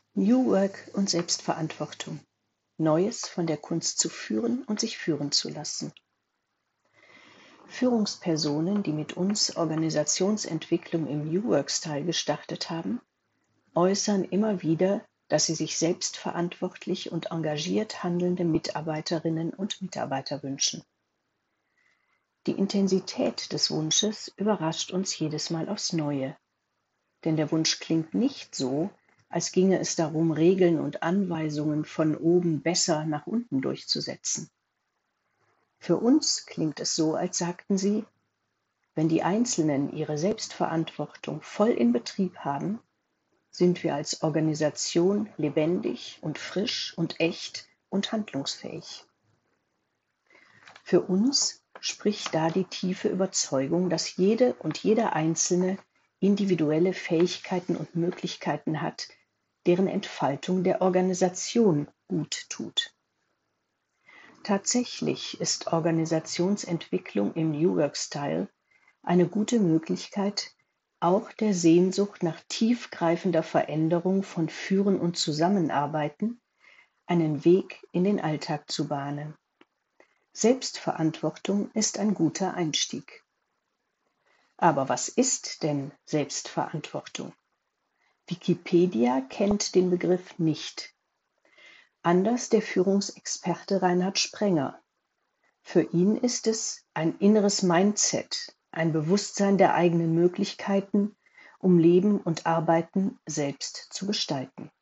New Work und Selbstverantwortung. Neues von der Kunst zu führen und sich führen zu lassen. Führungspersonen, die mit uns Organisationsentwicklung im New Work-Style gestartet haben, äußern immer wieder, dass sie sich selbstverantwortlich und engagiert handelnde Mitarbeiterinnen und Mitarbeiter wünschen. Die Intensität des Wunsches überrascht uns jedes Mal aufs Neue. Denn der Wunsch klingt nicht so, als ginge es darum, Regeln und Anweisungen von oben besser nach unten durchzusetzen. Für uns klingt es so, als sagten sie, wenn die Einzelnen ihre Selbstverantwortung voll in Betrieb haben, sind wir als Organisation lebendig und frisch und echt und handlungsfähig. Für uns spricht da die tiefe Überzeugung, dass jede und jeder Einzelne individuelle Fähigkeiten und Möglichkeiten hat, deren Entfaltung der Organisation gut tut. Tatsächlich ist Organisationsentwicklung im New Work Style eine gute Möglichkeit, auch der Sehnsucht nach tiefgreifender Veränderung von Führen und Zusammenarbeiten einen Weg in den Alltag zu bahnen. Selbstverantwortung ist ein guter Einstieg. Aber was ist denn Selbstverantwortung? Wikipedia kennt den Begriff nicht. Anders der Führungsexperte Reinhard Sprenger. Für ihn ist es ein inneres Mindset, ein Bewusstsein der eigenen Möglichkeiten, um Leben und Arbeiten selbst zu gestalten.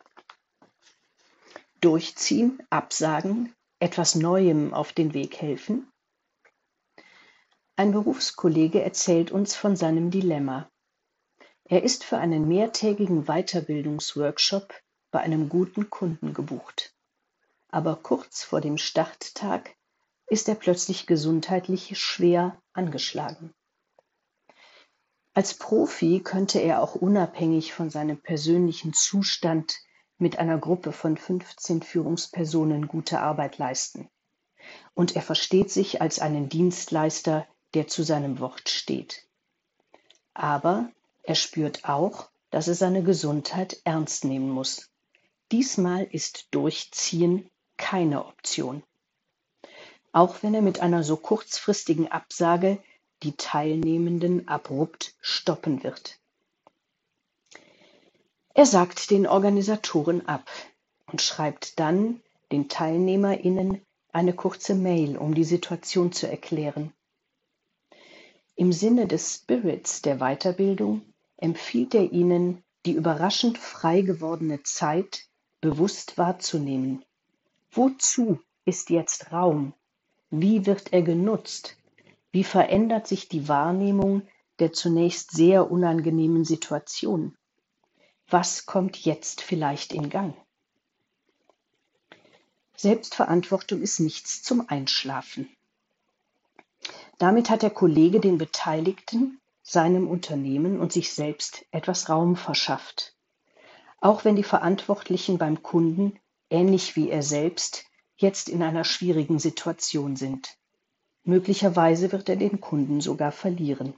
Durchziehen, absagen, etwas Neuem auf den Weg helfen? Ein Berufskollege erzählt uns von seinem Dilemma. Er ist für einen mehrtägigen Weiterbildungsworkshop bei einem guten Kunden gebucht. Aber kurz vor dem Starttag ist er plötzlich gesundheitlich schwer angeschlagen. Als Profi könnte er auch unabhängig von seinem persönlichen Zustand mit einer Gruppe von 15 Führungspersonen gute Arbeit leisten. Und er versteht sich als einen Dienstleister, der zu seinem Wort steht. Aber er spürt auch, dass er seine Gesundheit ernst nehmen muss. Diesmal ist Durchziehen keine Option. Auch wenn er mit einer so kurzfristigen Absage die Teilnehmenden abrupt stoppen wird. Er sagt den Organisatoren ab und schreibt dann den TeilnehmerInnen eine kurze Mail, um die Situation zu erklären. Im Sinne des Spirits der Weiterbildung empfiehlt er ihnen, die überraschend frei gewordene Zeit bewusst wahrzunehmen. Wozu ist jetzt Raum? Wie wird er genutzt? Wie verändert sich die Wahrnehmung der zunächst sehr unangenehmen Situation? Was kommt jetzt vielleicht in Gang? Selbstverantwortung ist nichts zum Einschlafen. Damit hat der Kollege den Beteiligten, seinem Unternehmen und sich selbst etwas Raum verschafft. Auch wenn die Verantwortlichen beim Kunden, ähnlich wie er selbst, jetzt in einer schwierigen Situation sind. Möglicherweise wird er den Kunden sogar verlieren.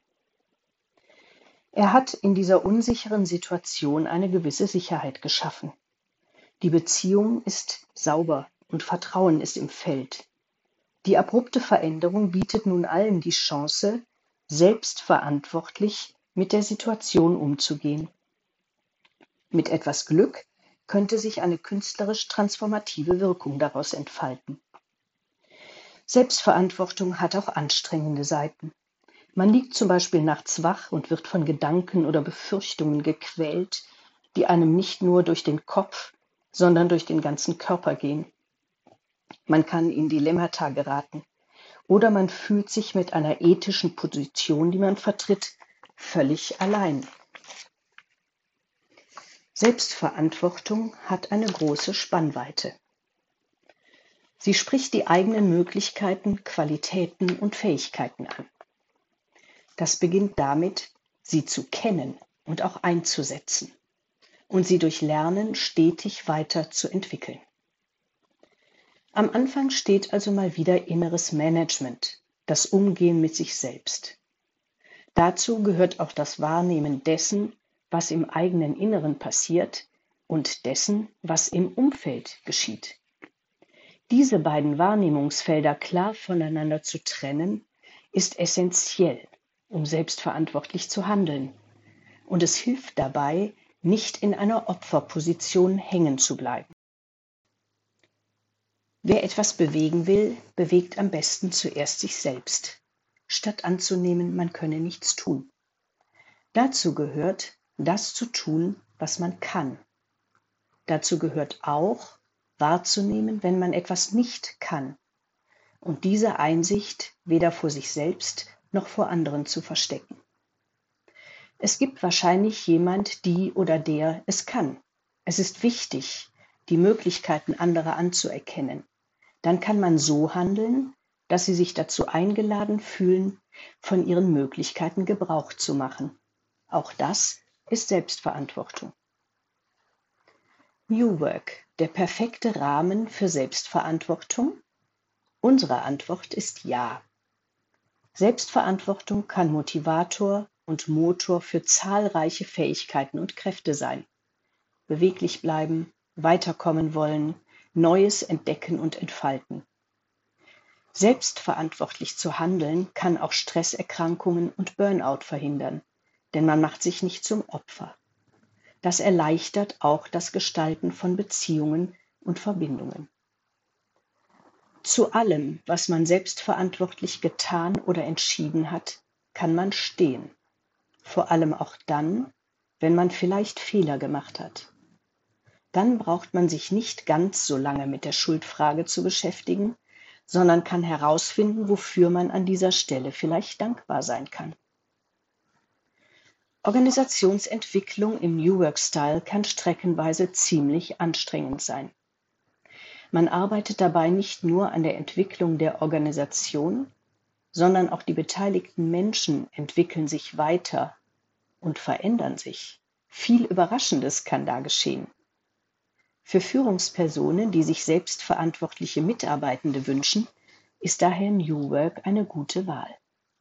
Er hat in dieser unsicheren Situation eine gewisse Sicherheit geschaffen. Die Beziehung ist sauber und Vertrauen ist im Feld. Die abrupte Veränderung bietet nun allen die Chance, selbstverantwortlich mit der Situation umzugehen. Mit etwas Glück könnte sich eine künstlerisch transformative Wirkung daraus entfalten. Selbstverantwortung hat auch anstrengende Seiten. Man liegt zum Beispiel nachts wach und wird von Gedanken oder Befürchtungen gequält, die einem nicht nur durch den Kopf, sondern durch den ganzen Körper gehen. Man kann in Dilemmata geraten oder man fühlt sich mit einer ethischen Position, die man vertritt, völlig allein. Selbstverantwortung hat eine große Spannweite. Sie spricht die eigenen Möglichkeiten, Qualitäten und Fähigkeiten an. Das beginnt damit, sie zu kennen und auch einzusetzen und sie durch Lernen stetig weiter zu entwickeln. Am Anfang steht also mal wieder inneres Management, das Umgehen mit sich selbst. Dazu gehört auch das Wahrnehmen dessen, was im eigenen Inneren passiert, und dessen, was im Umfeld geschieht. Diese beiden Wahrnehmungsfelder klar voneinander zu trennen, ist essentiell, um selbstverantwortlich zu handeln. Und es hilft dabei, nicht in einer Opferposition hängen zu bleiben. Wer etwas bewegen will, bewegt am besten zuerst sich selbst, statt anzunehmen, man könne nichts tun. Dazu gehört, das zu tun, was man kann. Dazu gehört auch, wahrzunehmen, wenn man etwas nicht kann, und diese Einsicht weder vor sich selbst noch vor anderen zu verstecken. Es gibt wahrscheinlich jemand, die oder der es kann. Es ist wichtig, die Möglichkeiten anderer anzuerkennen. Dann kann man so handeln, dass sie sich dazu eingeladen fühlen, von ihren Möglichkeiten Gebrauch zu machen. Auch das ist Selbstverantwortung. New Work, der perfekte Rahmen für Selbstverantwortung? Unsere Antwort ist ja. Selbstverantwortung kann Motivator und Motor für zahlreiche Fähigkeiten und Kräfte sein. Beweglich bleiben, weiterkommen wollen, Neues entdecken und entfalten. Selbstverantwortlich zu handeln kann auch Stresserkrankungen und Burnout verhindern, denn man macht sich nicht zum Opfer. Das erleichtert auch das Gestalten von Beziehungen und Verbindungen. Zu allem, was man selbstverantwortlich getan oder entschieden hat, kann man stehen. Vor allem auch dann, wenn man vielleicht Fehler gemacht hat. Dann braucht man sich nicht ganz so lange mit der Schuldfrage zu beschäftigen, sondern kann herausfinden, wofür man an dieser Stelle vielleicht dankbar sein kann. Organisationsentwicklung im New Work Style kann streckenweise ziemlich anstrengend sein. Man arbeitet dabei nicht nur an der Entwicklung der Organisation, sondern auch die beteiligten Menschen entwickeln sich weiter und verändern sich. Viel Überraschendes kann da geschehen. Für Führungspersonen, die sich selbstverantwortliche Mitarbeitende wünschen, ist daher New Work eine gute Wahl.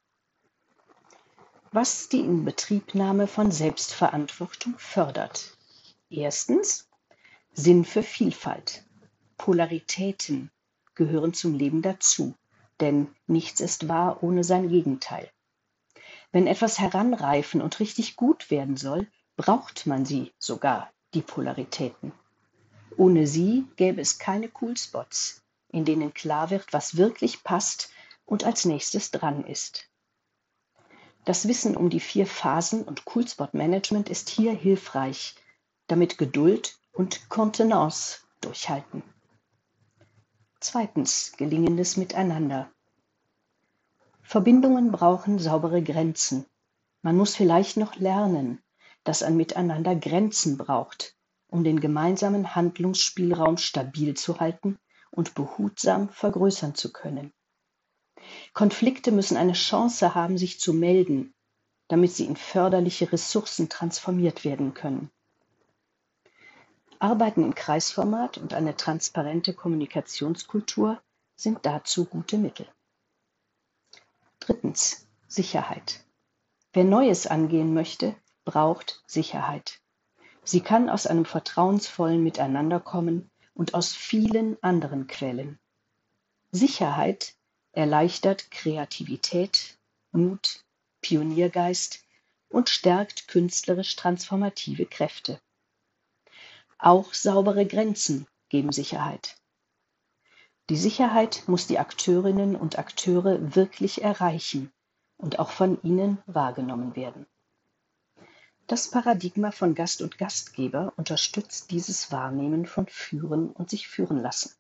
Was die Inbetriebnahme von Selbstverantwortung fördert. Erstens, Sinn für Vielfalt. Polaritäten gehören zum Leben dazu, denn nichts ist wahr ohne sein Gegenteil. Wenn etwas heranreifen und richtig gut werden soll, braucht man sie sogar, die Polaritäten. Ohne sie gäbe es keine Coolspots, in denen klar wird, was wirklich passt und als nächstes dran ist. Das Wissen um die 4 Phasen und Coolspot-Management ist hier hilfreich, damit Geduld und Kontenance durchhalten. Zweitens, gelingendes Miteinander. Verbindungen brauchen saubere Grenzen. Man muss vielleicht noch lernen, dass ein Miteinander Grenzen braucht, um den gemeinsamen Handlungsspielraum stabil zu halten und behutsam vergrößern zu können. Konflikte müssen eine Chance haben, sich zu melden, damit sie in förderliche Ressourcen transformiert werden können. Arbeiten im Kreisformat und eine transparente Kommunikationskultur sind dazu gute Mittel. Drittens, Sicherheit. Wer Neues angehen möchte, braucht Sicherheit. Sie kann aus einem vertrauensvollen Miteinander kommen und aus vielen anderen Quellen. Sicherheit erleichtert Kreativität, Mut, Pioniergeist und stärkt künstlerisch transformative Kräfte. Auch saubere Grenzen geben Sicherheit. Die Sicherheit muss die Akteurinnen und Akteure wirklich erreichen und auch von ihnen wahrgenommen werden. Das Paradigma von Gast und Gastgeber unterstützt dieses Wahrnehmen von Führen und sich führen lassen.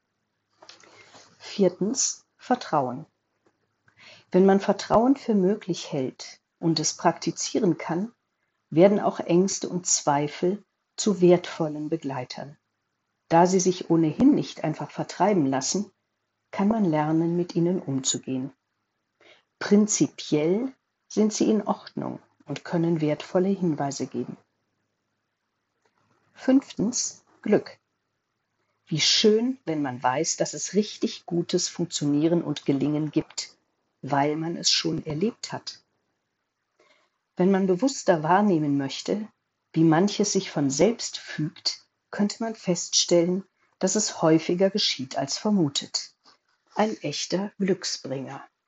Viertens, Vertrauen. Wenn man Vertrauen für möglich hält und es praktizieren kann, werden auch Ängste und Zweifel zu wertvollen Begleitern. Da sie sich ohnehin nicht einfach vertreiben lassen, kann man lernen, mit ihnen umzugehen. Prinzipiell sind sie in Ordnung und können wertvolle Hinweise geben. Fünftens, Glück. Wie schön, wenn man weiß, dass es richtig gutes Funktionieren und Gelingen gibt, weil man es schon erlebt hat. Wenn man bewusster wahrnehmen möchte, wie manches sich von selbst fügt, könnte man feststellen, dass es häufiger geschieht als vermutet. Ein echter Glücksbringer.